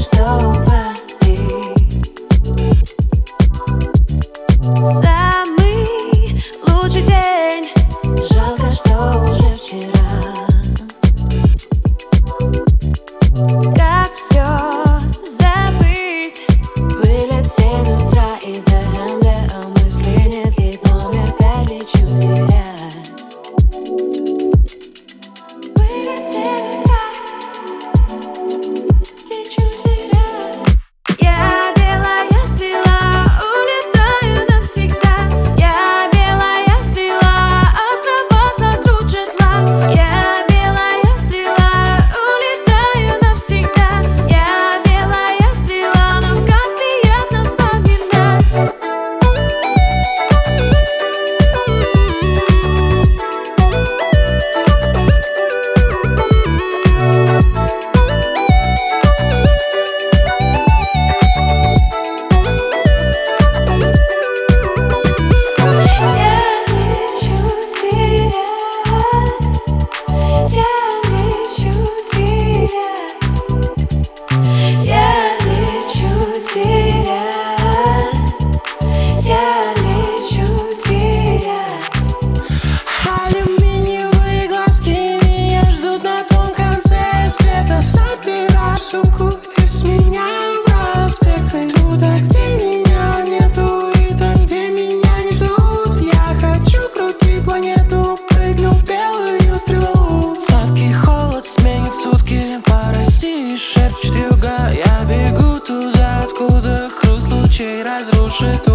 что упали. Самый лучший день, жалко, что уже вчера. Как все забыть? Вылет в 7 утра и ДМД, а мысли нет, ведь номер 5 лечу терять. Вылет в 7 утра, лечу терять. Я белая стрела, улетаю навсегда. Я белая стрела, острова сотрут жетла. Я белая стрела, улетаю навсегда. Я белая стрела, но как приятно вспоминать. Алюминиевые глазки меня ждут на том конце света. Собираю сумку и сменяю проспекты. Туда, где меня нету, и там, где меня не ждут. Я хочу крутить планету, прыгну в белую стрелу. Сладкий холод сменит сутки, по России шепчет юга. Я бегу туда, откуда хруст лучей разрушит